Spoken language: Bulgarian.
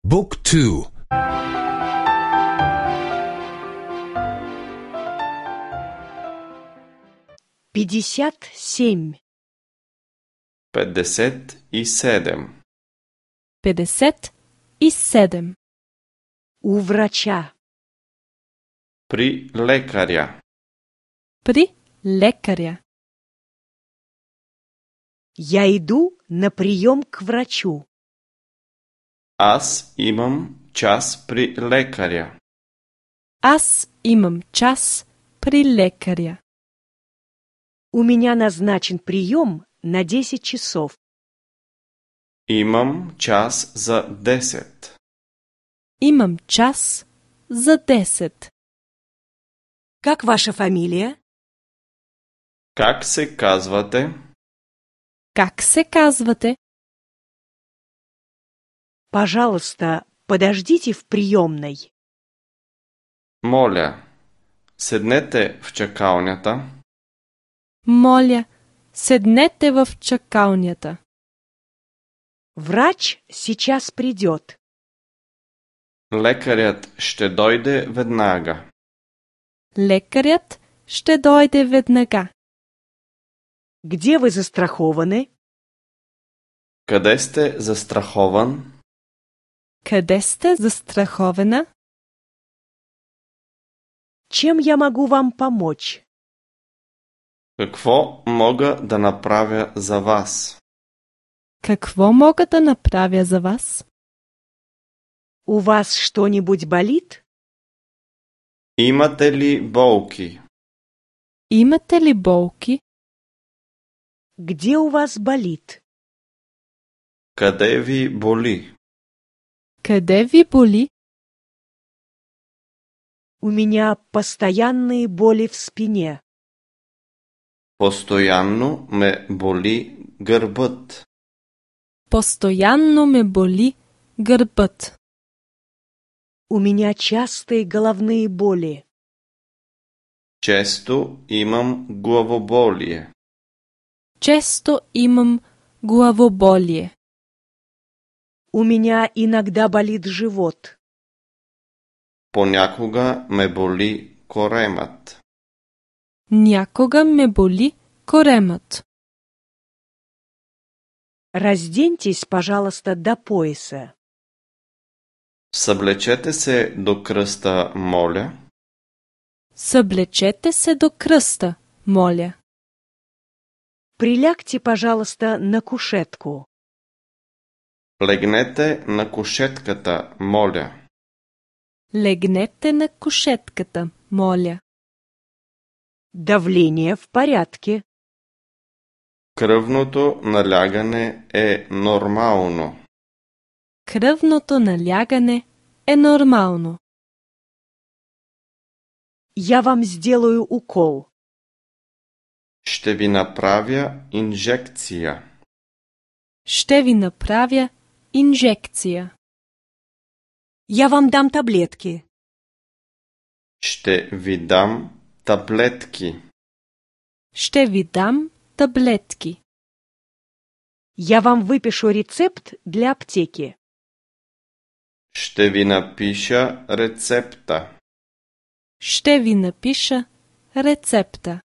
Book 2. 57. 57. 57. У врача. При лекаря. При лекаря. Я иду на прием к врачу. Аз имам час при лекаря. Аз имам час при лекаря. У меня назначен прием на 10 часов. Имам час за 10. Имам час за 10. Как ваша фамилия? Как се казвате? Как се казвате? Пожалуйста, подождите в приемной. Моля, седнете в чакалнята. Моля, седнете в чакалнята. Врач сейчас придет. Лекарят ще дойде веднага. Лекарят ще дойде веднага. Где вы застрахованы? Къде сте застрахован? Къде сте застрахована? Чем я могу вам помочь? Какво мога да направя за вас? Какво мога да направя за вас? У вас что-нибудь болит? Имате ли болки? Имате ли болки? Где у вас болит? Къде ви боли? Къде ви боли? У меня постоянные боли в спине. Постоянно ме боли гърбът. Постоянно ме боли гърбът. У меня частые головные боли. Често имам главоболие. Често имам главоболие. У меня иногда болит живот. Понякога ме боли коремът. Някога ме боли коремът. Разденьтесь, пожалуйста, до пояса. Съблечете се до кръста, моля. Съблечете се до кръста, моля. Прилягте, пожалуйста, на кушетку. Легнете на кушетката, моля. Легнете на кушетката, моля. Давление в порядке. Кръвното налягане е нормално. Кръвното налягане е нормално. Я вам сделаю укол. Ще ви направя инжекция. Ще ви направя инжекция. Я вам дам таблетки. Ще ви дам таблетки. Ще ви дам таблетки. Я вам выпишу рецепт для аптеки. Ще ви напиша рецепта. Ще ви напиша рецепта.